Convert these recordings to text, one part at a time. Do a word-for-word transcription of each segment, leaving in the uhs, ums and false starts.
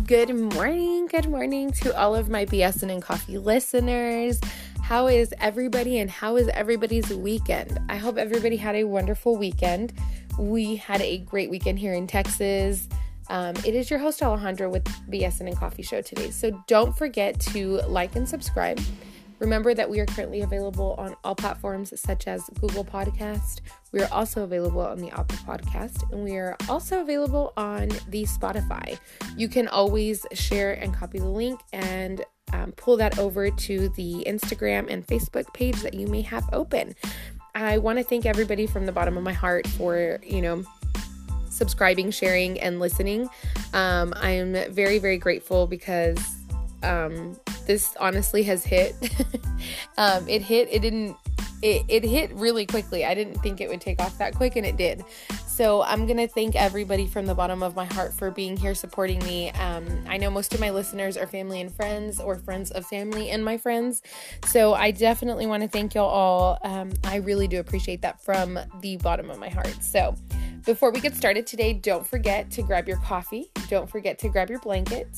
Good morning, good morning to all of my BSing and Coffee listeners. How is everybody and how is everybody's weekend? I hope everybody had a wonderful weekend. We had a great weekend here in Texas. Um, it is your host Alejandra with BSing and Coffee Show today. So don't forget to like and subscribe. Remember that we are currently available on all platforms such as Google Podcast. We are also available on the Apple Podcast, and we are also available on the Spotify. You can always share and copy the link and um, pull that over to the Instagram and Facebook page that you may have open. I want to thank everybody from the bottom of my heart for, you know, subscribing, sharing, and listening. Um, I am very, very grateful because um, this honestly has hit. um, it hit, it didn't, it, it hit really quickly. I didn't think it would take off that quick, and it did. So I'm going to thank everybody from the bottom of my heart for being here, supporting me. Um, I know most of my listeners are family and friends, or friends of family and my friends. So I definitely want to thank y'all all. Um, I really do appreciate that from the bottom of my heart. So before we get started today, don't forget to grab your coffee. Don't forget to grab your blanket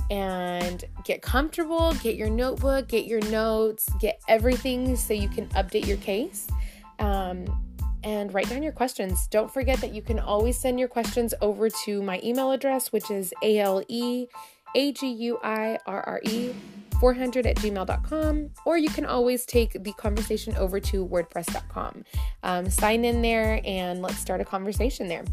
and get comfortable, get your notebook, get your notes, get everything so you can update your case, um, and write down your questions. Don't forget that you can always send your questions over to my email address, which is A L E A G U I R R E four hundred at gmail dot com, or you can always take the conversation over to wordpress dot com. Um, sign in there and let's start a conversation there.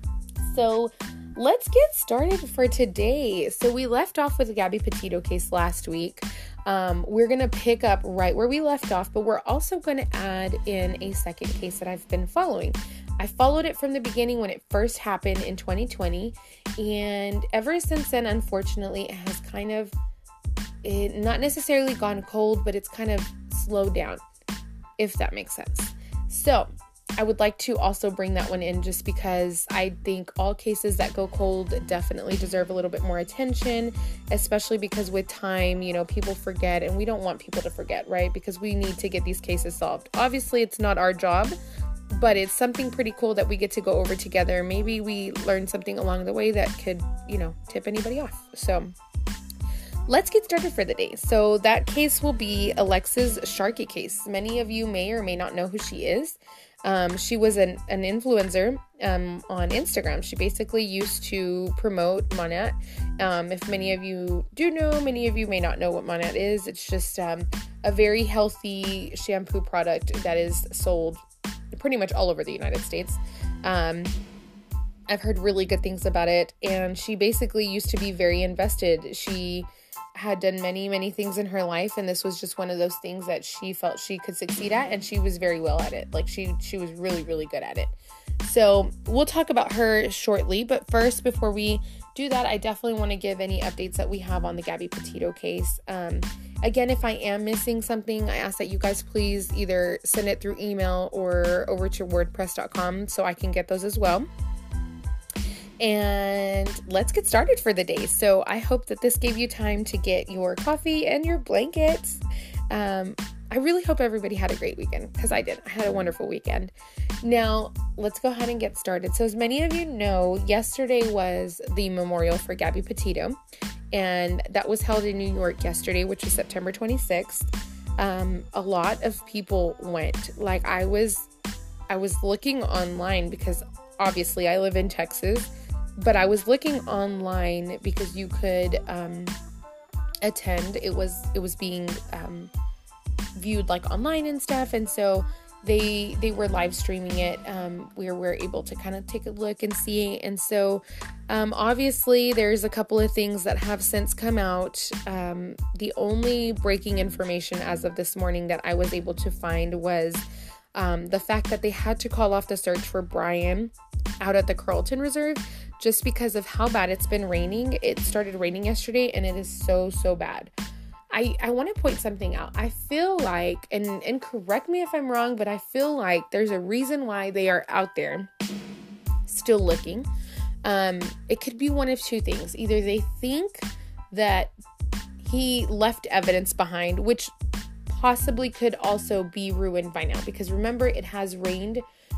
So let's get started for today. So we left off with the Gabby Petito case last week. Um, we're going to pick up right where we left off, but we're also going to add in a second case that I've been following. I followed it from the beginning when it first happened in twenty twenty, and ever since then, unfortunately, it has kind of, it not necessarily gone cold, but it's kind of slowed down, if that makes sense. So I would like to also bring that one in just because I think all cases that go cold definitely deserve a little bit more attention, especially because with time, you know, people forget, and we don't want people to forget, right? Because we need to get these cases solved. Obviously, it's not our job, but it's something pretty cool that we get to go over together. Maybe we learn something along the way that could, you know, tip anybody off. So let's get started for the day. So that case will be Alexis Sharkey case. Many of you may or may not know who she is. Um, she was an, an influencer um, on Instagram. She basically used to promote Monat. Um, if many of you do know, many of you may not know what Monat is. It's just um, a very healthy shampoo product that is sold pretty much all over the United States. Um, I've heard really good things about it, and she basically used to be very invested. She had done many, many things in her life, and this was just one of those things that she felt she could succeed at, and she was very well at it. Like, she she was really, really good at it. So we'll talk about her shortly, but first, before we do that, I definitely want to give any updates that we have on the Gabby Petito case. Um, again, if I am missing something, I ask that you guys please either send it through email or over to wordpress dot com so I can get those as well. And let's get started for the day. So I hope that this gave you time to get your coffee and your blankets. Um, I really hope everybody had a great weekend, because I did. I had a wonderful weekend. Now, let's go ahead and get started. So as many of you know, yesterday was the memorial for Gabby Petito, and that was held in New York yesterday, which was September twenty-sixth. Um, a lot of people went. Like, I was, I was looking online because obviously I live in Texas. But I was looking online because you could um, attend. It was it was being um, viewed like online and stuff, and so they they were live streaming it. Um, we were able to kind of take a look and see. And so um, obviously there's a couple of things that have since come out. Um, the only breaking information as of this morning that I was able to find was um, the fact that they had to call off the search for Brian out at the Carlton Reserve, just because of how bad it's been raining. It started raining yesterday, and it is so, so bad. I, I want to point something out. I feel like, and, and correct me if I'm wrong, but I feel like there's a reason why they are out there still looking. Um, it could be one of two things. Either they think that he left evidence behind, which possibly could also be ruined by now, because remember, it has rained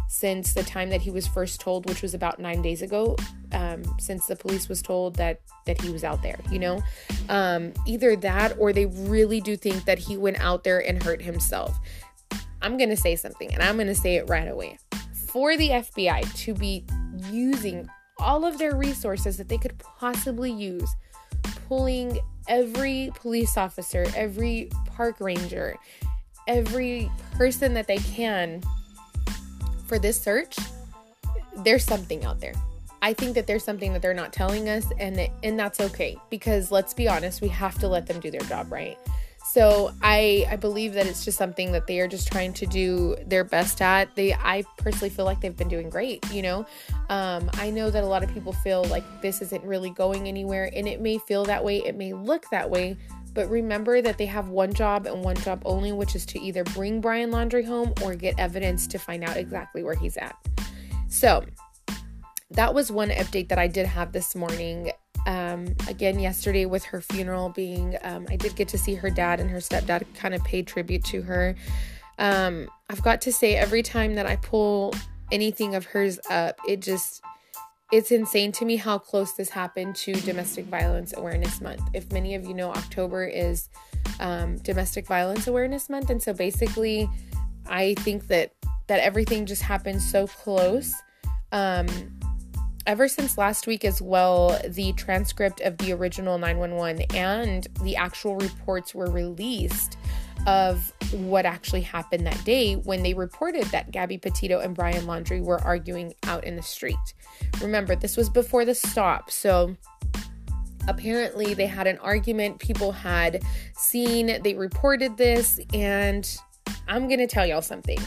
since the time that he was first told, which was about nine days ago, um, since the police was told that, that he was out there, you know, um, either that, or they really do think that he went out there and hurt himself. I'm going to say something, and I'm going to say it right away. For the F B I to be using all of their resources that they could possibly use, pulling every police officer, every park ranger, every person that they can for this search, there's something out there. I think that there's something that they're not telling us, and that, and that's okay, because let's be honest, we have to let them do their job, right? So I I believe that it's just something that they are just trying to do their best at. They I personally feel like they've been doing great, you know. Um, I know that a lot of people feel like this isn't really going anywhere, and it may feel that way, it may look that way, but remember that they have one job and one job only, which is to either bring Brian Laundrie home or get evidence to find out exactly where he's at. So that was one update that I did have this morning. Um, again, yesterday with her funeral being, um, I did get to see her dad and her stepdad kind of pay tribute to her. Um, I've got to say, every time that I pull anything of hers up, it just, it's insane to me how close this happened to Domestic Violence Awareness Month. If many of you know, October is, um, Domestic Violence Awareness Month. And so basically, I think that, that everything just happened so close. Um, Ever since last week as well, the transcript of the original nine one one and the actual reports were released of what actually happened that day when they reported that Gabby Petito and Brian Laundrie were arguing out in the street. Remember, this was before the stop, so apparently they had an argument. People had seen, they reported this, and I'm going to tell y'all something.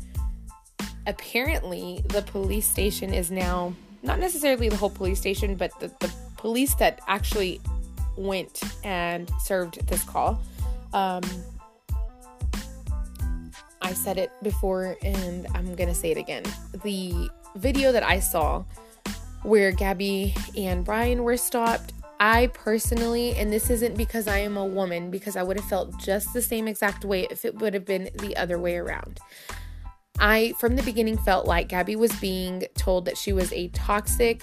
Apparently, the police station is now... not necessarily the whole police station, but the, the police that actually went and served this call. Um, I said it before, and I'm going to say it again. The video that I saw where Gabby and Brian were stopped, I personally, and this isn't because I am a woman, because I would have felt just the same exact way if it would have been the other way around. I, from the beginning, felt like Gabby was being told that she was a toxic,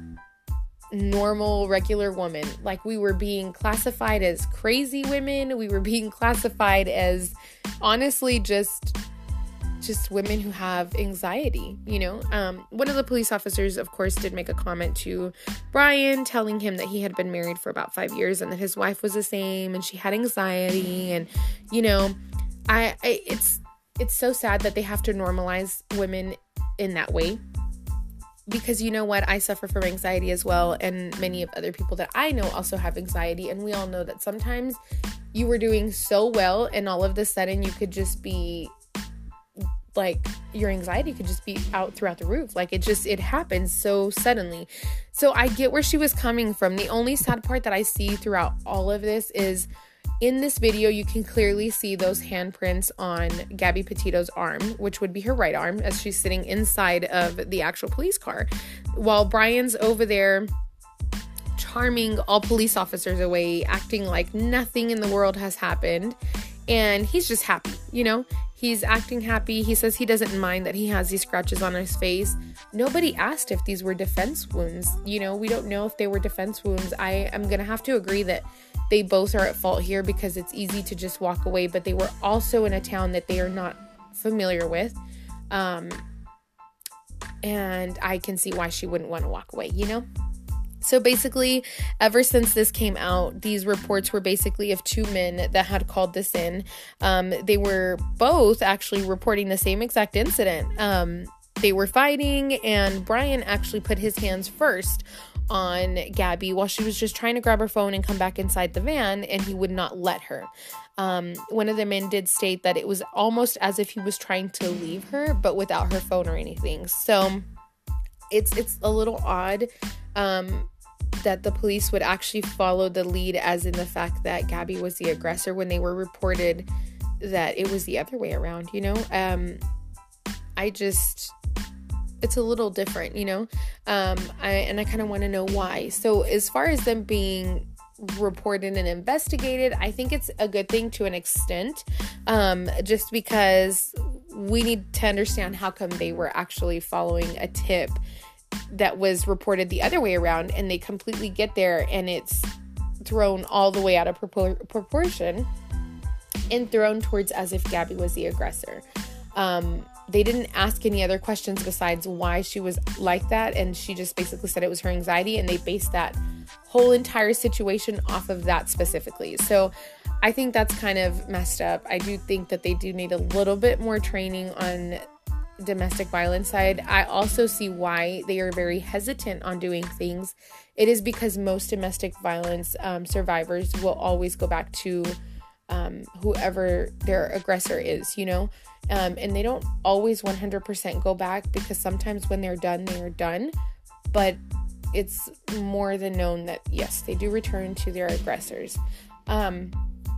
normal, regular woman. Like, we were being classified as crazy women. We were being classified as, honestly, just just women who have anxiety, you know? Um, one of the police officers, of course, did make a comment to Brian, telling him that he had been married for about five years and that his wife was the same and she had anxiety. And, you know, I, I it's... It's so sad that they have to normalize women in that way, because you know what? I suffer from anxiety as well, and many of other people that I know also have anxiety, and we all know that sometimes you were doing so well and all of a sudden you could just be like, your anxiety could just be out throughout the roof. Like, it just, it happens so suddenly. So I get where she was coming from. The only sad part that I see throughout all of this is, in this video, you can clearly see those handprints on Gabby Petito's arm, which would be her right arm, as she's sitting inside of the actual police car, while Brian's over there charming all police officers away, acting like nothing in the world has happened. And he's just happy, you know? He's acting happy. He says he doesn't mind that he has these scratches on his face. Nobody asked if these were defense wounds. You know, we don't know if they were defense wounds. I am going to have to agree that they both are at fault here, because it's easy to just walk away, but they were also in a town that they are not familiar with. Um, and I can see why she wouldn't want to walk away, you know? So basically, ever since this came out, these reports were basically of two men that had called this in. Um, they were both actually reporting the same exact incident. Um, they were fighting, and Brian actually put his hands first on Gabby while she was just trying to grab her phone and come back inside the van, and he would not let her. Um, one of the men did state that it was almost as if he was trying to leave her, but without her phone or anything. So it's it's a little odd um, that the police would actually follow the lead, as in the fact that Gabby was the aggressor, when they were reported that it was the other way around, you know? Um, I just... It's a little different, you know, um, I, and I kind of want to know why. So as far as them being reported and investigated, I think it's a good thing to an extent, um, just because we need to understand how come they were actually following a tip that was reported the other way around, and they completely get there and it's thrown all the way out of propor- proportion and thrown towards as if Gabby was the aggressor. Um, they didn't ask any other questions besides why she was like that, and she just basically said it was her anxiety, and they based that whole entire situation off of that specifically. So I think that's kind of messed up. I do think that they do need a little bit more training on domestic violence side. I also see why they are very hesitant on doing things. It is because most domestic violence um, survivors will always go back to um, whoever their aggressor is, you know, um, and they don't always one hundred percent go back, because sometimes when they're done, they are done. But it's more than known that, yes, they do return to their aggressors. Um,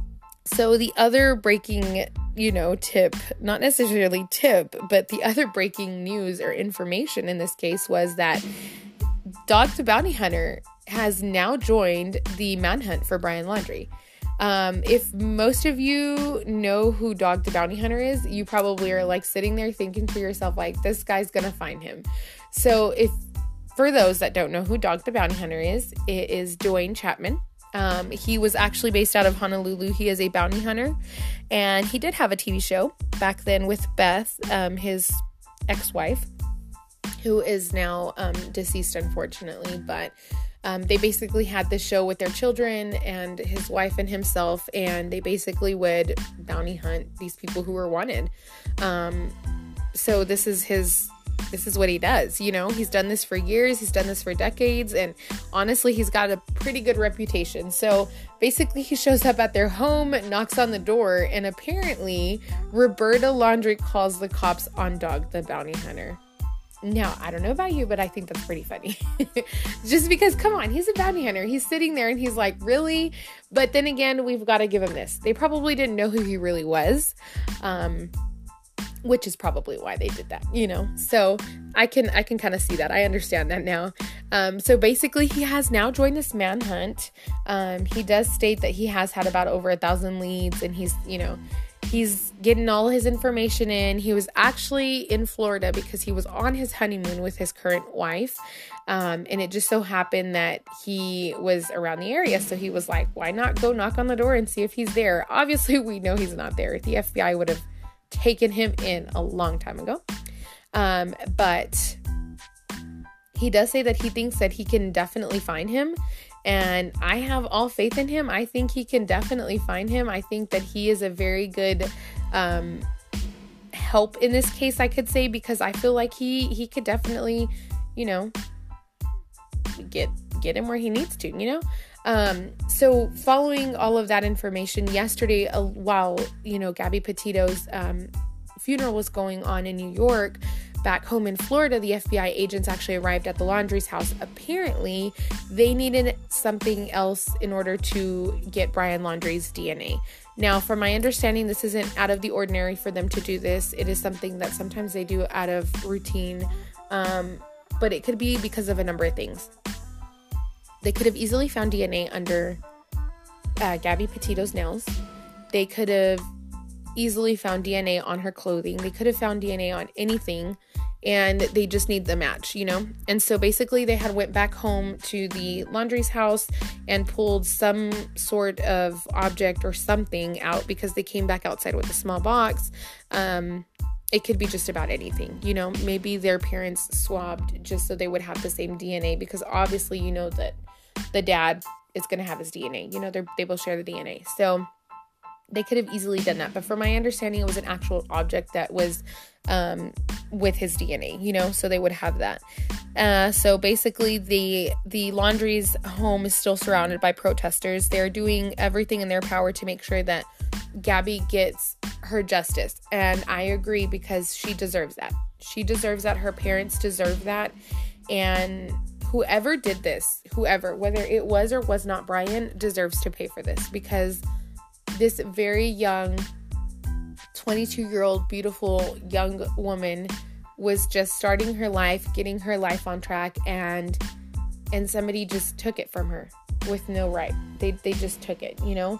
so the other breaking, you know, tip, not necessarily tip, but the other breaking news or information in this case was that Dog the Bounty Hunter has now joined the manhunt for Brian Laundrie. Um, if most of you know who Dog the Bounty Hunter is, you probably are like sitting there thinking to yourself, like, this guy's gonna find him. So if, for those that don't know who Dog the Bounty Hunter is, it is Duane Chapman. Um, he was actually based out of Honolulu. He is a bounty hunter, and he did have a T V show back then with Beth, um, his ex-wife, who is now um, deceased, unfortunately, but um, they basically had this show with their children and his wife and himself, and they basically would bounty hunt these people who were wanted. Um, so this is his... This is what he does, you know, he's done this for years, he's done this for decades, and honestly, he's got a pretty good reputation. So basically, he shows up at their home, knocks on the door, and apparently, Roberta Laundrie calls the cops on Dog the Bounty Hunter. Now, I don't know about you, but I think that's pretty funny. Just because, come on, he's a bounty hunter. He's sitting there and he's like, really? But then again, we've got to give him this. They probably didn't know who he really was. Um... which is probably why they did that, you know? So I can, I can kind of see that. I understand that now. Um, so basically he has now joined this manhunt. Um, he does state that he has had about over a thousand leads, and he's, you know, he's getting all his information in. He was actually in Florida because he was on his honeymoon with his current wife. Um, and it just so happened that he was around the area. So he was like, why not go knock on the door and see if he's there? Obviously we know he's not there. The F B I would have taken him in a long time ago. Um, but he does say that he thinks that he can definitely find him. And I have all faith in him. I think he can definitely find him. I think that he is a very good um, help in this case, I could say, because I feel like he, he could definitely, you know, get, get him where he needs to, you know? Um, so following all of that information yesterday, uh, while, you know, Gabby Petito's, um, funeral was going on in New York, back home in Florida, the F B I agents actually arrived at the Laundrie's house. Apparently they needed something else in order to get Brian Laundrie's D N A. Now, from my understanding, this isn't out of the ordinary for them to do this. It is something that sometimes they do out of routine. Um, but it could be because of a number of things. They could have easily found D N A under uh, Gabby Petito's nails. They could have easily found D N A on her clothing. They could have found D N A on anything, and they just need the match, you know? And so basically they had went back home to the Laundrie's house and pulled some sort of object or something out, because they came back outside with a small box. Um, it could be just about anything, you know? Maybe their parents swabbed just so they would have the same D N A, because obviously you know that the dad is going to have his D N A. You know, they they both share the D N A. So they could have easily done that. But from my understanding, it was an actual object that was um, with his D N A, you know, so they would have that. Uh, so basically the, the Laundrie's home is still surrounded by protesters. They're doing everything in their power to make sure that Gabby gets her justice. And I agree, because she deserves that. She deserves that. Her parents deserve that. And whoever did this, whoever, whether it was or was not Brian, deserves to pay for this, because this very young twenty-two-year-old beautiful young woman was just starting her life, getting her life on track, and and somebody just took it from her with no right. They they just took it, you know?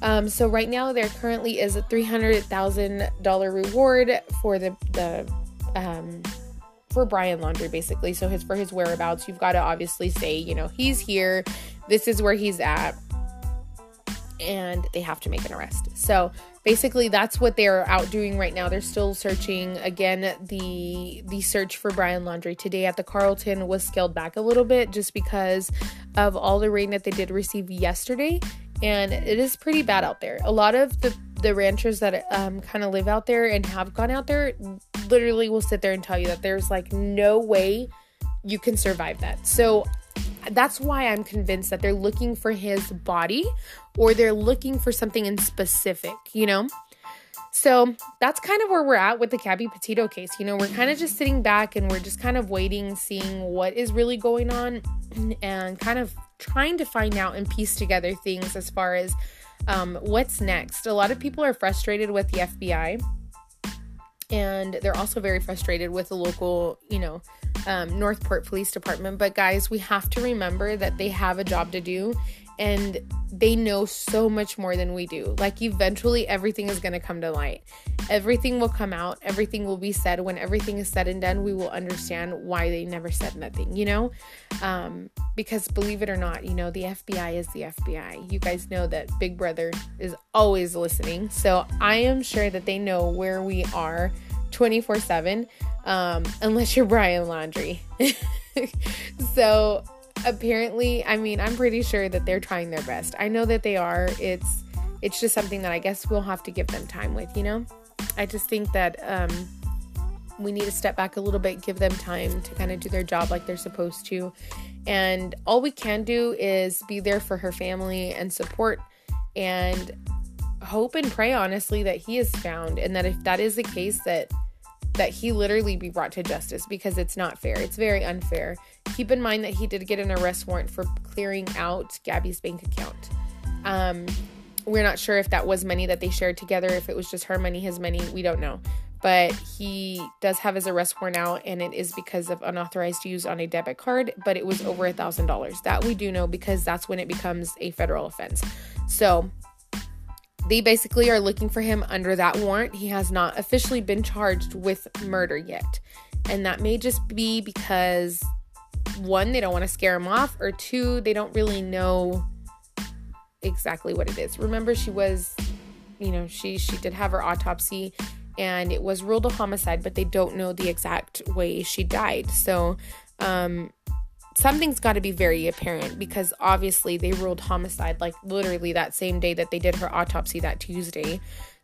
Um, so right now there currently is a three hundred thousand dollars reward for the, the, um, for Brian Laundrie, basically. So his, for his whereabouts, you've got to obviously say, you know, he's here, this is where he's at, and they have to make an arrest. So basically that's what they're out doing right now. They're still searching. Again, the the search for Brian Laundrie today at the Carlton was scaled back a little bit just because of all the rain that they did receive yesterday, and it is pretty bad out there. A lot of the the ranchers that um kind of live out there and have gone out there literally will sit there and tell you that there's like no way you can survive that. So that's why I'm convinced that they're looking for his body, or they're looking for something in specific, you know? So that's kind of where we're at with the Gabby Petito case. You know, we're kind of just sitting back and we're just kind of waiting, seeing what is really going on, and kind of trying to find out and piece together things as far as um, what's next. A lot of people are frustrated with the F B I, and they're also very frustrated with the local, you know, um, Northport Police Department. But guys, we have to remember that they have a job to do, and they know so much more than we do. Like, eventually everything is going to come to light. Everything will come out. Everything will be said. When everything is said and done, we will understand why they never said nothing, you know? Um, because believe it or not, you know, the F B I is the F B I. You guys know that Big Brother is always listening. So I am sure that they know where we are twenty-four seven, um, unless you're Brian Laundrie. So apparently, I mean, I'm pretty sure that they're trying their best. I know that they are. It's, it's just something that I guess we'll have to give them time with, you know? I just think that, um, we need to step back a little bit, give them time to kind of do their job like they're supposed to. And all we can do is be there for her family and support, and hope and pray, honestly, that he is found, and that if that is the case, that that he literally be brought to justice, because it's not fair. It's very unfair. Keep in mind that he did get an arrest warrant for clearing out Gabby's bank account. Um, we're not sure if that was money that they shared together, if it was just her money, his money, we don't know. But he does have his arrest warrant out, and it is because of unauthorized use on a debit card, but it was over a thousand dollars. That we do know, because that's when it becomes a federal offense. So they basically are looking for him under that warrant. He has not officially been charged with murder yet. And that may just be because, one, they don't want to scare him off, or two, they don't really know exactly what it is. Remember, she was, you know, she, she did have her autopsy, and it was ruled a homicide, but they don't know the exact way she died. So, um, something's got to be very apparent, because obviously they ruled homicide like literally that same day that they did her autopsy, that Tuesday.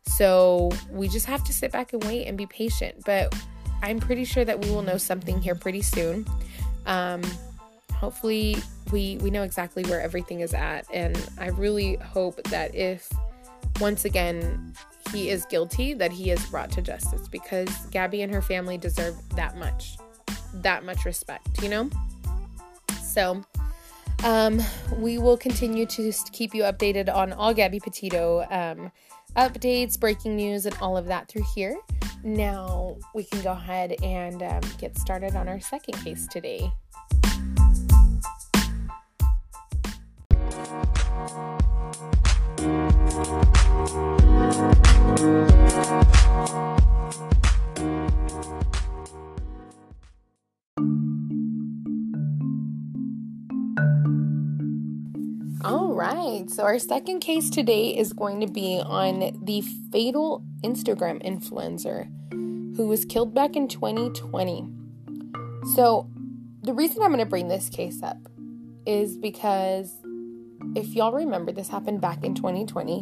So we just have to sit back and wait and be patient. But I'm pretty sure that we will know something here pretty soon. Um, hopefully we, we know exactly where everything is at. And I really hope that if, once again, he is guilty, that he is brought to justice, because Gabby and her family deserve that much, that much respect, you know? So, um, we will continue to keep you updated on all Gabby Petito um, updates, breaking news, and all of that through here. Now, we can go ahead and um, get started on our second case today. All right, so our second case today is going to be on the fatal Instagram influencer who was killed back in twenty twenty. So the reason I'm going to bring this case up is because if y'all remember, this happened back in twenty twenty,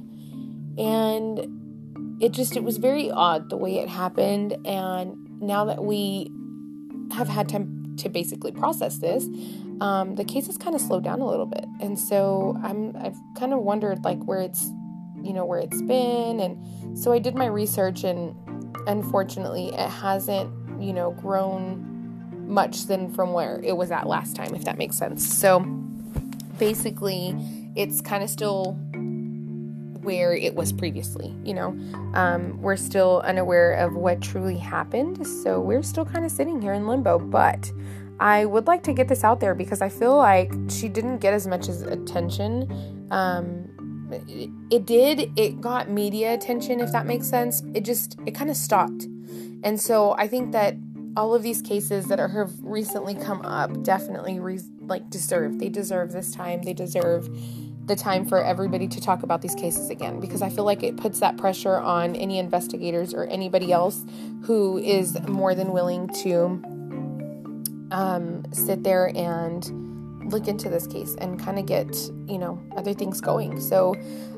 and it just, it was very odd the way it happened. And now that we have had time to basically process this, um, the case has kind of slowed down a little bit. And so I'm, I've kind of wondered like where it's, you know, where it's been. And so I did my research, and unfortunately it hasn't, you know, grown much than from where it was at last time, if that makes sense. So basically it's kind of still where it was previously, you know. Um, we're still unaware of what truly happened. So we're still kind of sitting here in limbo, but I would like to get this out there because I feel like she didn't get as much as attention, um, it, it did, it got media attention, if that makes sense. It just, it kind of stopped. And so I think that all of these cases that are, have recently come up definitely re, like deserve, they deserve this time. They deserve the time for everybody to talk about these cases again, because I feel like it puts that pressure on any investigators or anybody else who is more than willing to um, sit there and look into this case and kind of get, you know, other things going. So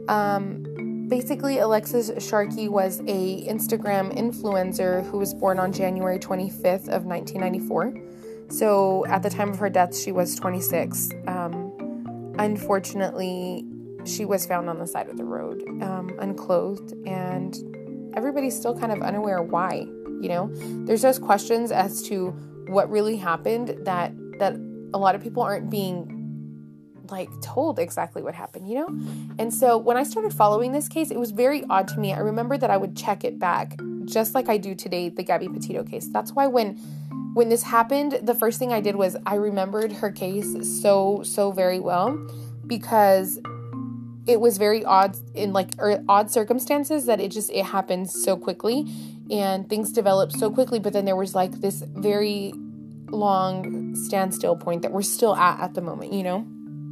um, basically, Alexis Sharkey was a Instagram influencer who was born on January twenty-fifth of nineteen ninety-four. So at the time of her death, she was twenty-six. Um, Unfortunately, she was found on the side of the road, um, unclothed, and everybody's still kind of unaware why, you know? There's those questions as to what really happened that, that a lot of people aren't being, like, told exactly what happened, you know? And so when I started following this case, it was very odd to me. I remember that I would check it back, just like I do today, the Gabby Petito case. That's why when... When this happened, the first thing I did was I remembered her case so, so very well, because it was very odd in like or odd circumstances that it just, it happened so quickly and things developed so quickly. But then there was like this very long standstill point that we're still at at the moment, you know?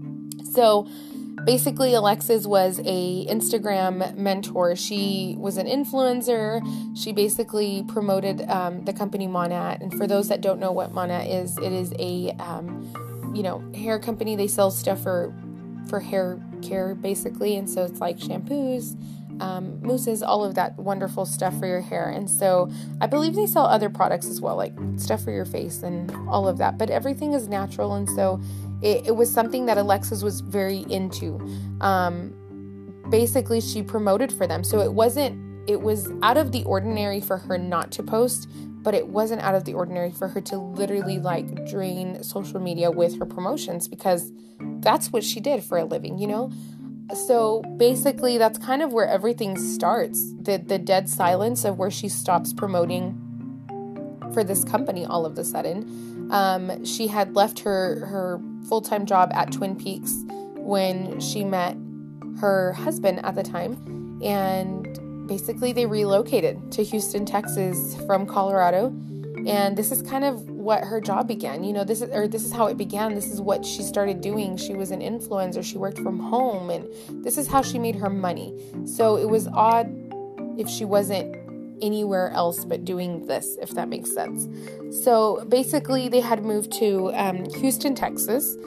So basically, Alexis was a Instagram mentor. She was an influencer. She basically promoted um, the company Monat. And for those that don't know what Monat is, it is a, um, you know, hair company. They sell stuff for, for hair care, basically. And so it's like shampoos, um, mousses, all of that wonderful stuff for your hair. And so I believe they sell other products as well, like stuff for your face and all of that. But everything is natural. And so It, it was something that Alexis was very into. Um, basically, she promoted for them. So it wasn't, it was out of the ordinary for her not to post, but it wasn't out of the ordinary for her to literally like drain social media with her promotions, because that's what she did for a living, you know? So basically, that's kind of where everything starts. The, the dead silence of where she stops promoting for this company all of a sudden. Um, she had left her, her full-time job at Twin Peaks when she met her husband at the time, and basically they relocated to Houston, Texas from Colorado. And this is kind of what her job began. You know, this is, or this is how it began. This is what she started doing. She was an influencer. She worked from home, and this is how she made her money. So it was odd if she wasn't anywhere else but doing this, if that makes sense. So basically they had moved to um, Houston, Texas,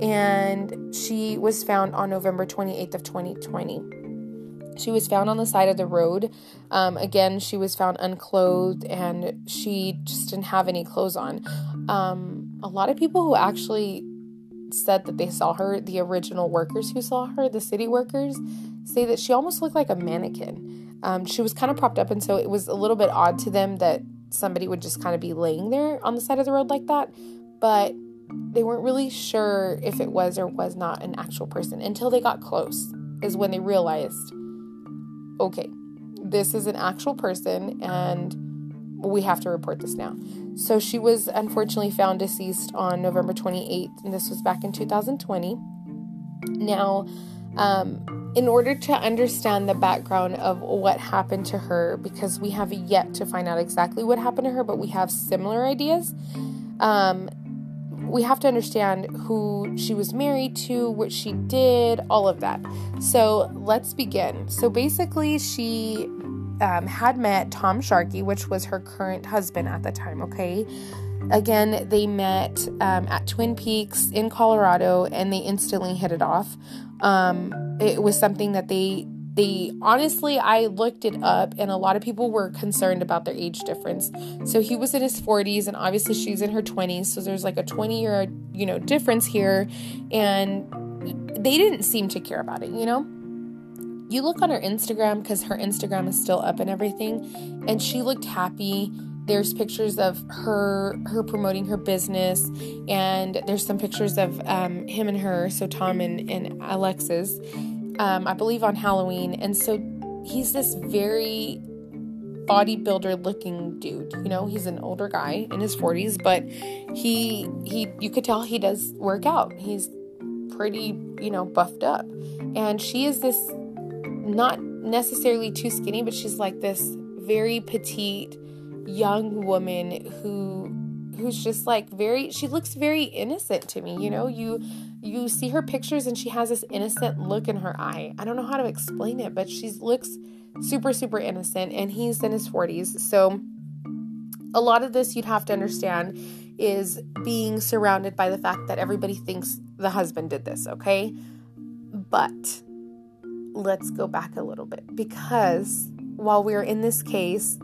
and she was found on November twenty-eighth of twenty twenty. She was found on the side of the road. Um, again, she was found unclothed, and she just didn't have any clothes on. Um, a lot of people who actually said that they saw her, the original workers who saw her, the city workers, say that she almost looked like a mannequin. Um, she was kind of propped up, and so it was a little bit odd to them that somebody would just kind of be laying there on the side of the road like that, but they weren't really sure if it was or was not an actual person until they got close, is when they realized, okay, this is an actual person, and we have to report this now. So she was unfortunately found deceased on November twenty-eighth, and this was back in two thousand twenty. Now, um, in order to understand the background of what happened to her, because we have yet to find out exactly what happened to her, but we have similar ideas, um, we have to understand who she was married to, what she did, all of that. So let's begin. So basically, she um, had met Tom Sharkey, which was her current husband at the time, okay? Again, they met um, at Twin Peaks in Colorado, and they instantly hit it off. Um, it was something that they, they, honestly, I looked it up, and a lot of people were concerned about their age difference. So he was in his forties, and obviously she's in her twenties. So there's like a twenty year, you know, difference here. And they didn't seem to care about it, you know? You look on her Instagram, because her Instagram is still up and everything, and she looked happy. There's pictures of her, her promoting her business, and there's some pictures of um, him and her, so Tom and, and Alexis, um, I believe on Halloween. And so he's this very bodybuilder looking dude, you know, he's an older guy in his forties, but he, he, you could tell he does work out. He's pretty, you know, buffed up, and she is this not necessarily too skinny, but she's like this very petite young woman who who's just like very, she looks very innocent to me. You know, you you see her pictures and she has this innocent look in her eye. I don't know how to explain it, but she looks super, super innocent, and he's in his forties. So a lot of this, you'd have to understand, is being surrounded by the fact that everybody thinks the husband did this, okay? But let's go back a little bit, because while we're in this case,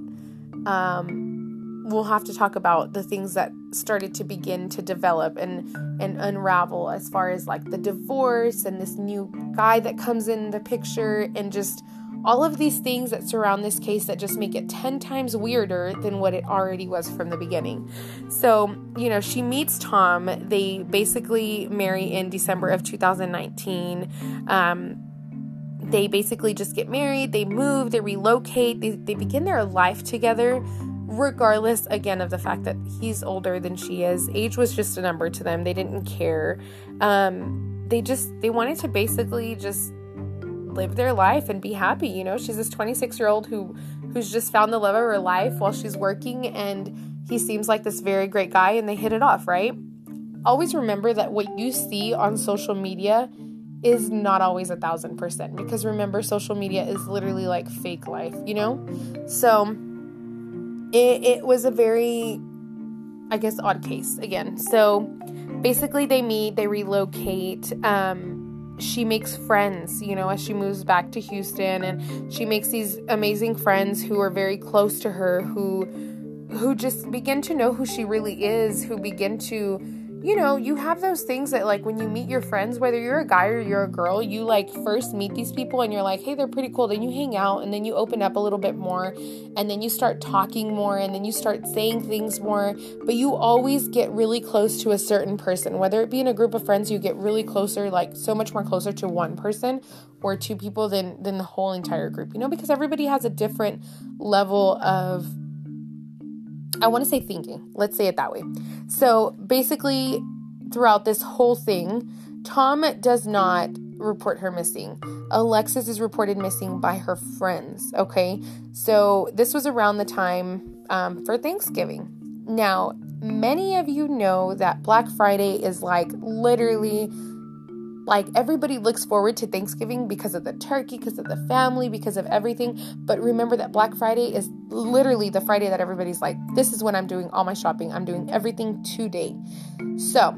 um, we'll have to talk about the things that started to begin to develop and, and unravel as far as like the divorce and this new guy that comes in the picture, and just all of these things that surround this case that just make it ten times weirder than what it already was from the beginning. So, you know, she meets Tom. They basically marry in December of two thousand nineteen. Um, they basically just get married. They move, they relocate, they, they begin their life together, regardless, again, of the fact that he's older than she is. Age was just a number to them. They didn't care. Um, they just, they wanted to basically just live their life and be happy. You know, she's this twenty-six year old who who's just found the love of her life while she's working, and he seems like this very great guy, and they hit it off, right? Always remember that what you see on social media is not always a thousand percent, because remember, social media is literally like fake life, you know? So it, it was a very, I guess, odd case again. So basically they meet, they relocate, um, she makes friends, you know, as she moves back to Houston, and she makes these amazing friends who are very close to her, who, who just begin to know who she really is, who begin to, you know, you have those things that like when you meet your friends, whether you're a guy or you're a girl, you like first meet these people and you're like, hey, they're pretty cool. Then you hang out, and then you open up a little bit more, and then you start talking more, and then you start saying things more, but you always get really close to a certain person. Whether it be in a group of friends, you get really closer, like so much more closer to one person or two people than, than the whole entire group, you know, because everybody has a different level of, I want to say thinking. Let's say it that way. So basically, throughout this whole thing, Tom does not report her missing. Alexis is reported missing by her friends, okay? So this was around the time um, for Thanksgiving. Now, many of you know that Black Friday is like literally, like everybody looks forward to Thanksgiving because of the turkey, because of the family, because of everything. But remember that Black Friday is literally the Friday that everybody's like, this is when I'm doing all my shopping. I'm doing everything today. So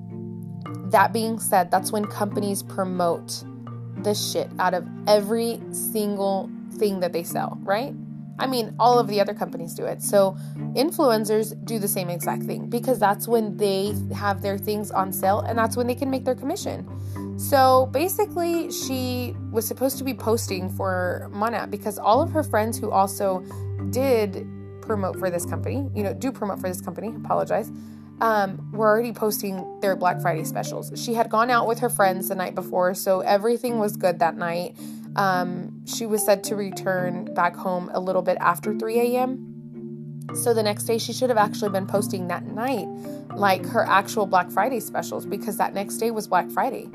that being said, that's when companies promote the shit out of every single thing that they sell, right? I mean, all of the other companies do it. So influencers do the same exact thing, because that's when they have their things on sale, and that's when they can make their commission. So basically, she was supposed to be posting for Monat, because all of her friends who also did promote for this company, you know, do promote for this company, apologize, um, were already posting their Black Friday specials. She had gone out with her friends the night before, so everything was good that night. Um, she was said to return back home a little bit after three a.m. So the next day she should have actually been posting that night, like her actual Black Friday specials, because that next day was Black Friday.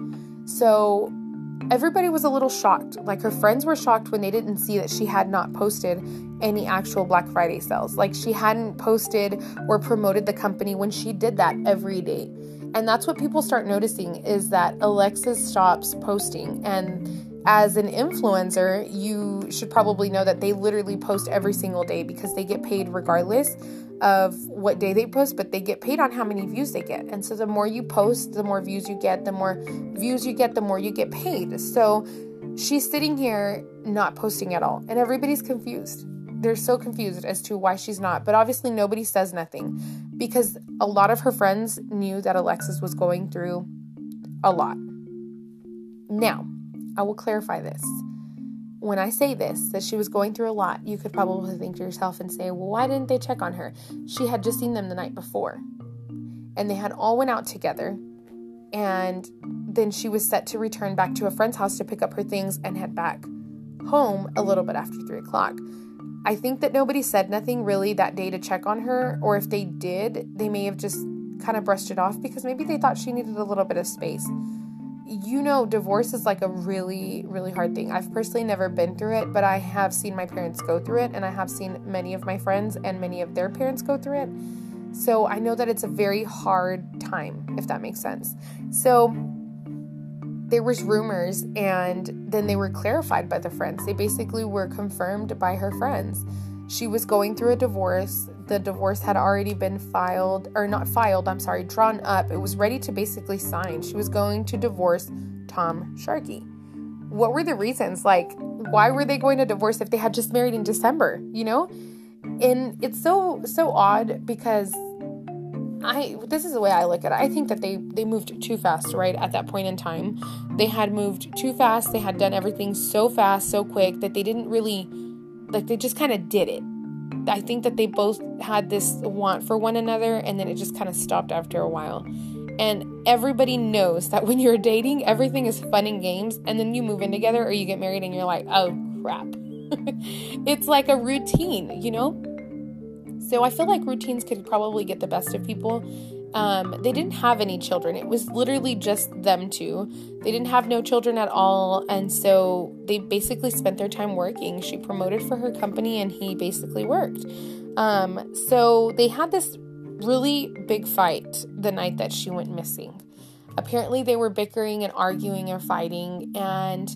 So everybody was a little shocked. Like her friends were shocked when they didn't see that she had not posted any actual Black Friday sales. Like she hadn't posted or promoted the company when she did that every day. And that's what people start noticing, is that Alexis stops posting. And as an influencer, you should probably know that they literally post every single day, because they get paid regardless of what day they post, but they get paid on how many views they get. And so the more you post, the more views you get, the more views you get, the more you get paid. So she's sitting here not posting at all, and everybody's confused. They're so confused as to why she's not, but obviously nobody says nothing, because a lot of her friends knew that Alexis was going through a lot. Now, I will clarify this. When I say this, that she was going through a lot, you could probably think to yourself and say, well, why didn't they check on her? She had just seen them the night before, and they had all went out together, and then she was set to return back to a friend's house to pick up her things and head back home a little bit after three o'clock. I think that nobody said nothing really that day to check on her, or if they did, they may have just kind of brushed it off, because maybe they thought she needed a little bit of space. you know, divorce is like a really, really hard thing. I've personally never been through it, but I have seen my parents go through it, and I have seen many of my friends and many of their parents go through it. So I know that it's a very hard time, if that makes sense. So there was rumors, and then they were clarified by the friends. They basically were confirmed by her friends. She was going through a divorce. The divorce had already been filed, or not filed, I'm sorry, drawn up. It was ready to basically sign. She was going to divorce Tom Sharkey. What were the reasons? Like, why were they going to divorce if they had just married in December, you know? And it's so, so odd because I, this is the way I look at it. I think that they, they moved too fast, right? At that point in time, they had moved too fast. They had done everything so fast, so quick that they didn't really, like, they just kind of did it. I think that they both had this want for one another, and then it just kind of stopped after a while. And everybody knows that when you're dating, everything is fun and games, and then you move in together or you get married and you're like, oh crap. It's like a routine, you know? So I feel like routines could probably get the best of people. Um, they didn't have any children. It was literally just them two. They didn't have no children at all. And so they basically spent their time working. She promoted for her company and he basically worked. Um, so they had this really big fight the night that she went missing. Apparently they were bickering and arguing and fighting. And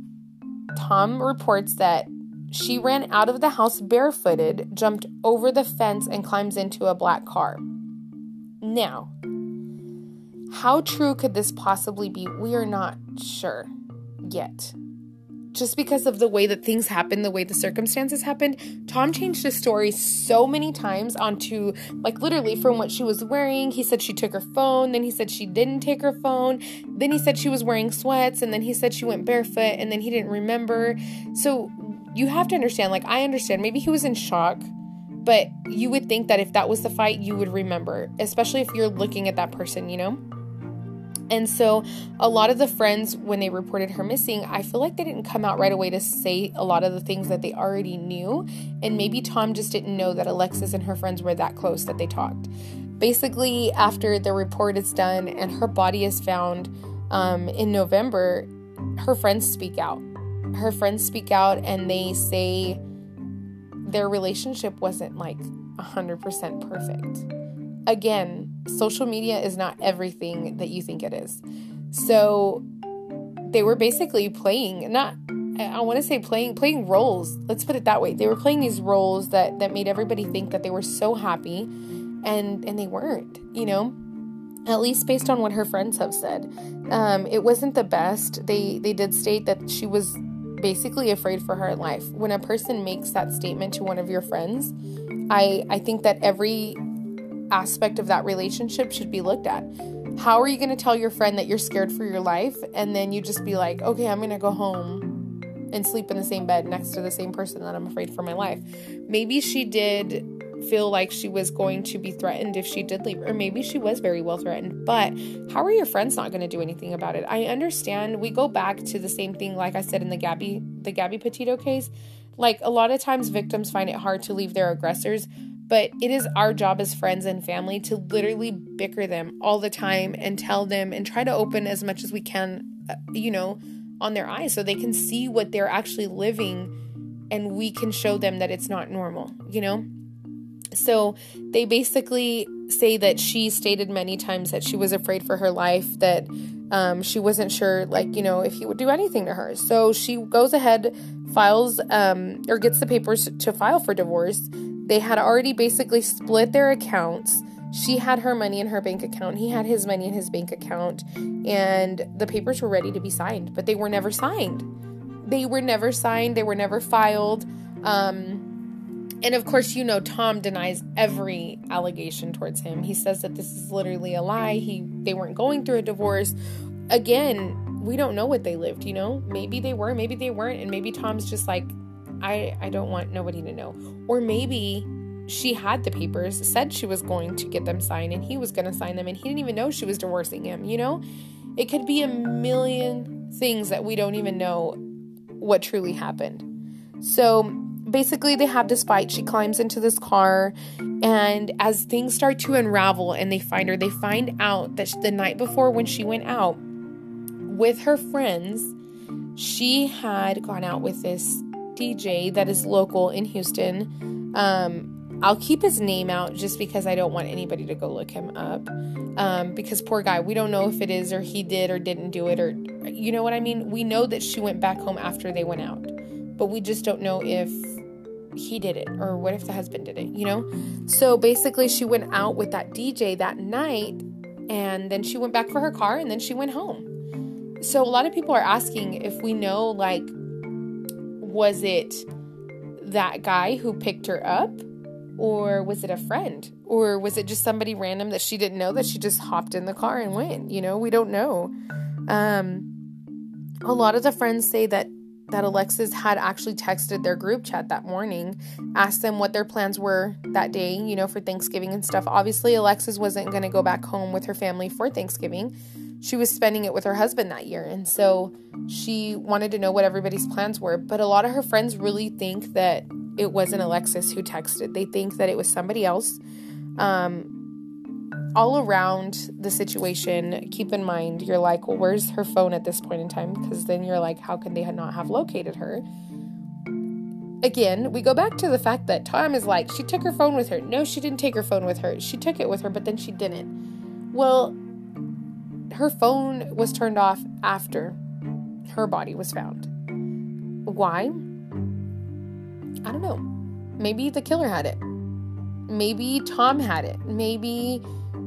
Tom reports that she ran out of the house barefooted, jumped over the fence, and climbs into a black car. Now, how true could this possibly be? We are not sure yet. Just because of the way that things happened, the way the circumstances happened, Tom changed his story so many times onto, like, literally from what she was wearing. He said she took her phone, then he said she didn't take her phone, then he said she was wearing sweats, and then he said she went barefoot, and then he didn't remember. So you have to understand, like, I understand, maybe he was in shock, but you would think that if that was the fight, you would remember, especially if you're looking at that person, you know? And so a lot of the friends, when they reported her missing, I feel like they didn't come out right away to say a lot of the things that they already knew. And maybe Tom just didn't know that Alexis and her friends were that close that they talked. Basically, after the report is done and her body is found um, in November, her friends speak out. Her friends speak out and they say their relationship wasn't like one hundred percent perfect. Again, social media is not everything that you think it is. So they were basically playing, not, I want to say playing, playing roles. Let's put it that way. They were playing these roles that, that made everybody think that they were so happy, and, and they weren't, you know, at least based on what her friends have said. Um, it wasn't the best. They, they did state that she was basically afraid for her life. When a person makes that statement to one of your friends, I, I think that every aspect of that relationship should be looked at. How are you going to tell your friend that you're scared for your life, and then you just be like, okay, I'm going to go home and sleep in the same bed next to the same person that I'm afraid for my life? Maybe she did feel like she was going to be threatened if she did leave, or maybe she was very well threatened, but how are your friends not going to do anything about it? I understand. We go back to the same thing, like I said, in the Gabby, the Gabby Petito case. Like, a lot of times victims find it hard to leave their aggressors, but it is our job as friends and family to literally bicker them all the time and tell them and try to open as much as we can, uh, you know, on their eyes so they can see what they're actually living, and we can show them that it's not normal, you know? So they basically say that she stated many times that she was afraid for her life, that um, she wasn't sure, like, you know, if he would do anything to her. So she goes ahead, files, um, or gets the papers to file for divorce. They had already basically split their accounts. She had her money in her bank account. He had his money in his bank account. And the papers were ready to be signed, but they were never signed. They were never signed. They were never filed. Um, and of course, you know, Tom denies every allegation towards him. He says that this is literally a lie. He, they weren't going through a divorce. Again, we don't know what they lived, you know? Maybe they were, maybe they weren't. And maybe Tom's just like, I, I don't want nobody to know. Or maybe she had the papers, said she was going to get them signed, and he was going to sign them, and he didn't even know she was divorcing him, you know? It could be a million things that we don't even know what truly happened. So basically they have this fight. She climbs into this car, and as things start to unravel and they find her, they find out that the night before when she went out, with her friends, she had gone out with this D J that is local in Houston. Um, I'll keep his name out just because I don't want anybody to go look him up. Um, because poor guy, we don't know if it is or he did or didn't do it, or you know what I mean? We know that she went back home after they went out, but we just don't know if he did it or what if the husband did it, you know? So basically she went out with that D J that night, and then she went back for her car, and then she went home. So a lot of people are asking if we know, like, was it that guy who picked her up? Or was it a friend? Or was it just somebody random that she didn't know that she just hopped in the car and went? You know, we don't know. Um, a lot of the friends say that, that Alexis had actually texted their group chat that morning, asked them what their plans were that day, you know, for Thanksgiving and stuff. Obviously, Alexis wasn't going to go back home with her family for Thanksgiving. She was spending it with her husband that year. And so she wanted to know what everybody's plans were. But a lot of her friends really think that it wasn't Alexis who texted. They think that it was somebody else. Um, all around the situation, keep in mind, you're like, well, where's her phone at this point in time? Because then you're like, how can they not have located her? Again, we go back to the fact that Tom is like, she took her phone with her. No, she didn't take her phone with her. She took it with her, but then she didn't. Well, her phone was turned off after her body was found. Why? I don't know. Maybe the killer had it. Maybe Tom had it. Maybe,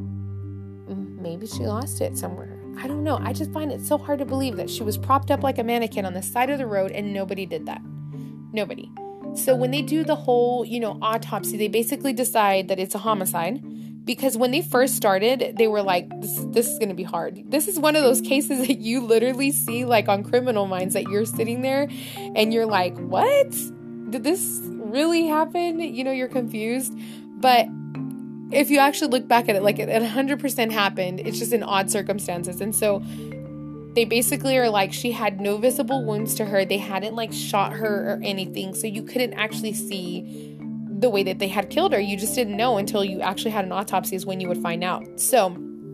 maybe she lost it somewhere. I don't know. I just find it so hard to believe that she was propped up like a mannequin on the side of the road and nobody did that. Nobody. So when they do the whole, you know, autopsy, they basically decide that it's a homicide. Because when they first started, they were like, this, this is going to be hard. This is one of those cases that you literally see like on Criminal Minds, that you're sitting there and you're like, what? Did this really happen? You know, you're confused. But if you actually look back at it, like it one hundred percent happened. It's just in odd circumstances. And so they basically are like, she had no visible wounds to her. They hadn't like shot her or anything. So you couldn't actually see the way that they had killed her. You just didn't know until you actually had an autopsy is when you would find out. So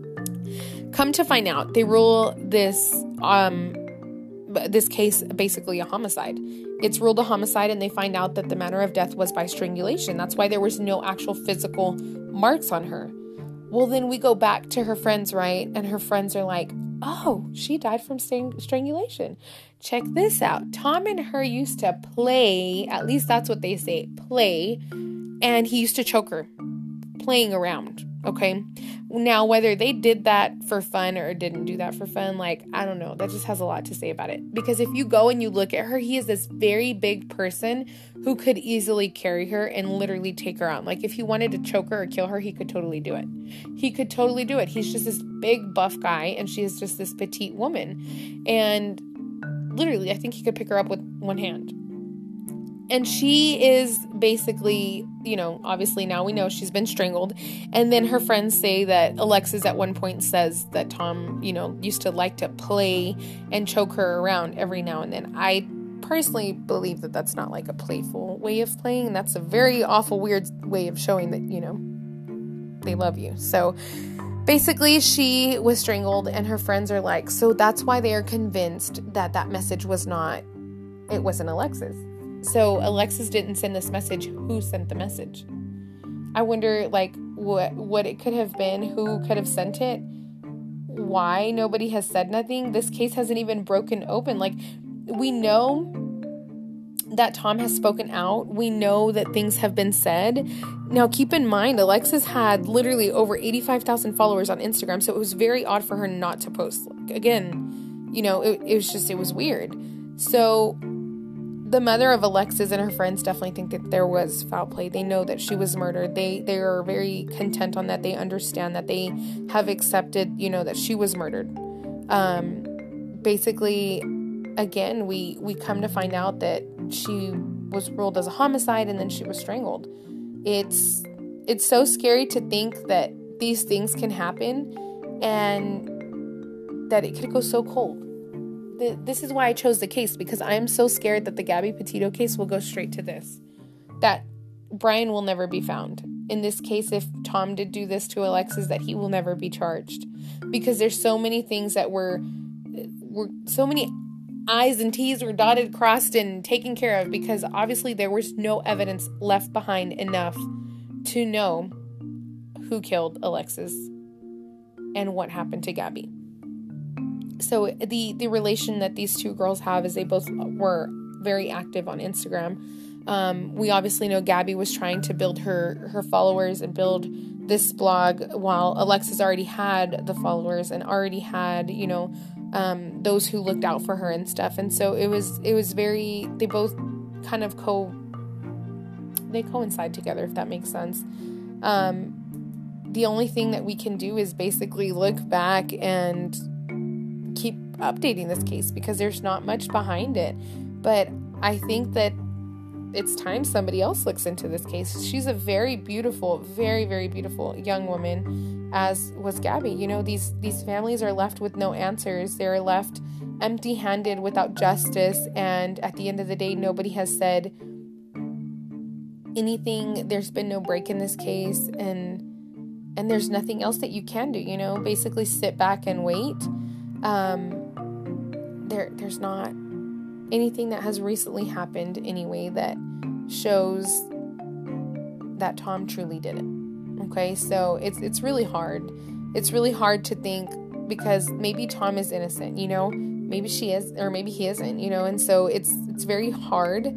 come to find out, they rule this, um, this case basically a homicide. It's ruled a homicide, and they find out that the manner of death was by strangulation. That's why there was no actual physical marks on her. Well, then we go back to her friends, right? And her friends are like, oh, she died from stang- strangulation. Check this out. Tom and her used to play, at least that's what they say, play, and he used to choke her, playing around, okay? Now, whether they did that for fun or didn't do that for fun, like, I don't know. That just has a lot to say about it. Because if you go and you look at her, he is this very big person who could easily carry her and literally take her out. Like, if he wanted to choke her or kill her, he could totally do it. He could totally do it. He's just this big buff guy, and she is just this petite woman. And literally, I think he could pick her up with one hand. And she is basically, you know, obviously now we know she's been strangled. And then her friends say that Alexis at one point says that Tom, you know, used to like to play and choke her around every now and then. I personally believe that that's not like a playful way of playing. That's a very awful, weird way of showing that, you know, they love you. So basically, she was strangled, and her friends are like, so that's why they are convinced that that message was not, it wasn't Alexis. So Alexis didn't send this message. Who sent the message? I wonder, like, what what it could have been, who could have sent it, why nobody has said nothing. This case hasn't even broken open. Like, we know that Tom has spoken out. We know that things have been said. Now, keep in mind, Alexis had literally over eighty-five thousand followers on Instagram, so it was very odd for her not to post. Like, again, you know, it, it was just, it was weird. So the mother of Alexis and her friends definitely think that there was foul play. They know that she was murdered. They they are very content on that. They understand that. They have accepted, you know, that she was murdered. Um, basically, again, we we come to find out that she was ruled as a homicide, and then she was strangled. It's it's so scary to think that these things can happen, and that it could go so cold. This is why I chose the case, because I'm so scared that the Gabby Petito case will go straight to this. That Brian will never be found. In this case, if Tom did do this to Alexis, that he will never be charged. Because there's so many things that were were so many I's and T's were dotted, crossed, and taken care of, because obviously there was no evidence left behind enough to know who killed Alexis and what happened to Gabby. So the, the relation that these two girls have is they both were very active on Instagram. Um, we obviously know Gabby was trying to build her, her followers and build this blog, while Alexis already had the followers and already had, you know, um, those who looked out for her and stuff. And so it was, it was very, they both kind of co, they coincide together, if that makes sense. Um, the only thing that we can do is basically look back and keep updating this case, because there's not much behind it. But I think that it's time somebody else looks into this case. She's a very beautiful, very, very beautiful young woman, as was Gabby. You know, these, these families are left with no answers. They're left empty-handed without justice. And at the end of the day, nobody has said anything. There's been no break in this case, and, and there's nothing else that you can do, you know, basically sit back and wait. Um, there, there's not anything that has recently happened anyway that shows that Tom truly did it. Okay, so it's it's really hard. It's really hard to think, because maybe Tom is innocent, you know, maybe she is, or maybe he isn't, you know, and so it's it's very hard.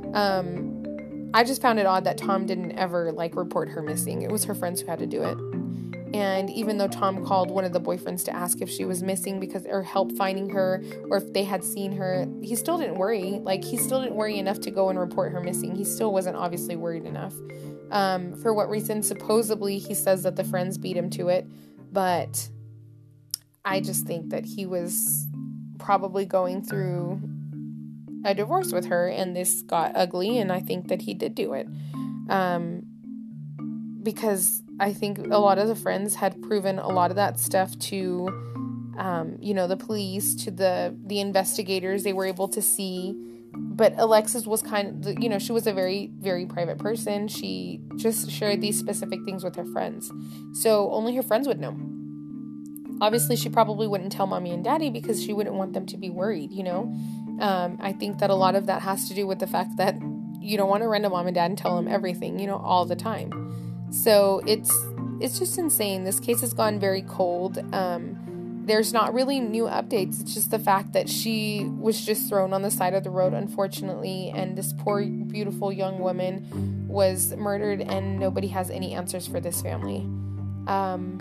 Um, I just found it odd that Tom didn't ever like report her missing. It was her friends who had to do it. And even though Tom called one of the boyfriends to ask if she was missing because, or help finding her, or if they had seen her, he still didn't worry. Like, he still didn't worry enough to go and report her missing. He still wasn't obviously worried enough. Um, for what reason? Supposedly, he says that the friends beat him to it. But I just think that he was probably going through a divorce with her, and this got ugly, and I think that he did do it. Um, because I think a lot of the friends had proven a lot of that stuff to, um, you know, the police, to the, the investigators. They were able to see, but Alexis was kind of, you know, she was a very, very private person. She just shared these specific things with her friends. So only her friends would know. Obviously, she probably wouldn't tell mommy and daddy because she wouldn't want them to be worried, you know. Um, I think that a lot of that has to do with the fact that you don't want to run to mom and dad and tell them everything, you know, all the time. So it's it's just insane. This case has gone very cold. Um, there's not really new updates. It's just the fact that she was just thrown on the side of the road, unfortunately, and this poor, beautiful young woman was murdered, and nobody has any answers for this family. Um,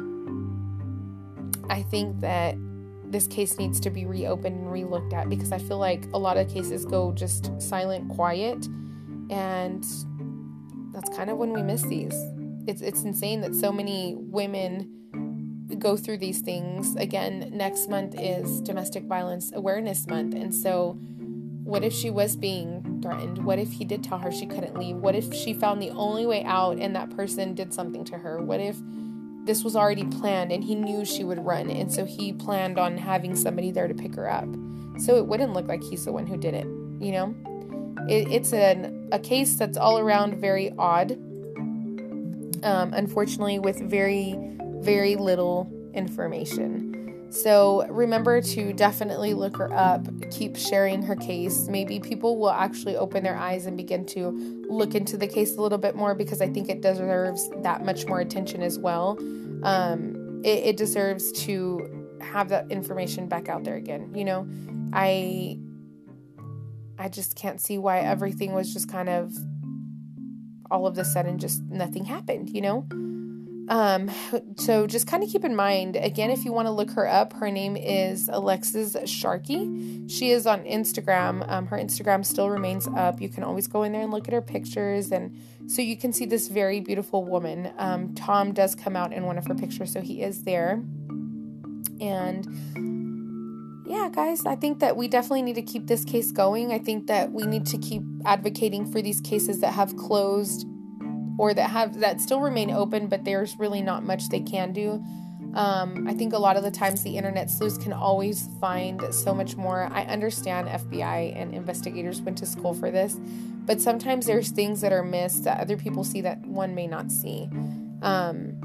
I think that this case needs to be reopened and relooked at, because I feel like a lot of cases go just silent, quiet, and that's kind of when we miss these. It's it's insane that so many women go through these things. Again, next month is Domestic Violence Awareness Month, and so what if she was being threatened? What if he did tell her she couldn't leave? What if she found the only way out and that person did something to her? What if this was already planned and he knew she would run, and so he planned on having somebody there to pick her up, so it wouldn't look like he's the one who did it, you know? It, it's an, a case that's all around very odd. Um, unfortunately, with very, very little information. So remember to definitely look her up, keep sharing her case. Maybe people will actually open their eyes and begin to look into the case a little bit more, because I think it deserves that much more attention as well. Um, it, it deserves to have that information back out there again. You know, I, I just can't see why everything was just kind of all of a sudden just nothing happened, you know? Um, so just kind of keep in mind, again, if you want to look her up, her name is Alexis Sharkey. She is on Instagram. Um, her Instagram still remains up. You can always go in there and look at her pictures, and so you can see this very beautiful woman. Um, Tom does come out in one of her pictures, so he is there. And yeah, guys, I think that we definitely need to keep this case going. I think that we need to keep advocating for these cases that have closed, or that have that still remain open, but there's really not much they can do. Um, I think a lot of the times the internet sleuths can always find so much more. I understand F B I and investigators went to school for this, but sometimes there's things that are missed that other people see that one may not see. Um,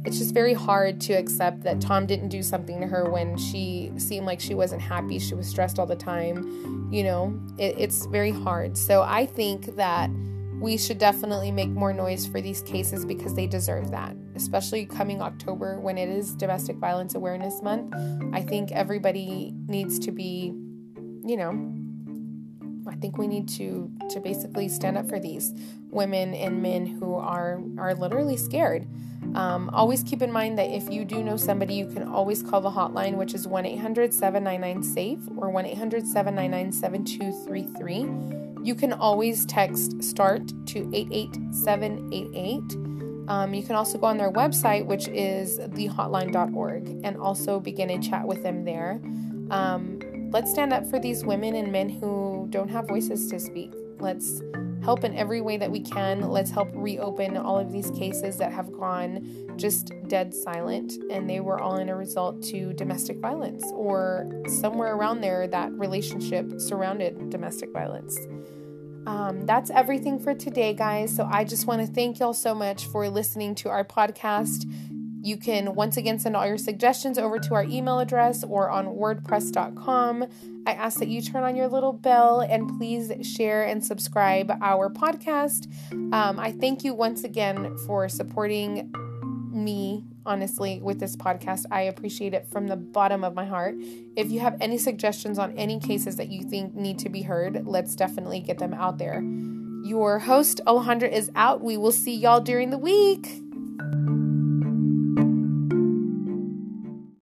it's just very hard to accept that Tom didn't do something to her when she seemed like she wasn't happy. She was stressed all the time. You know, it, it's very hard. So I think that we should definitely make more noise for these cases because they deserve that, especially coming October when it is Domestic Violence Awareness Month. I think everybody needs to be, you know, I think we need to to basically stand up for these women and men who are are literally scared. Um, always keep in mind that if you do know somebody, you can always call the hotline, which is one eight hundred seven nine nine SAFE or one eight hundred seven nine nine seven two three three. You can always text START to eight eight seven eight eight. Um, you can also go on their website, which is the hotline dot org, and also begin a chat with them there. Um, let's stand up for these women and men who don't have voices to speak. Let's help in every way that we can. Let's help reopen all of these cases that have gone just dead silent, and they were all in a result to domestic violence, or somewhere around there that relationship surrounded domestic violence. Um, that's everything for today, guys. So I just want to thank y'all so much for listening to our podcast. You can once again send all your suggestions over to our email address or on wordpress dot com. I ask that you turn on your little bell and please share and subscribe our podcast. Um, I thank you once again for supporting me, honestly, with this podcast. I appreciate it from the bottom of my heart. If you have any suggestions on any cases that you think need to be heard, let's definitely get them out there. Your host, Alejandra, is out. We will see y'all during the week.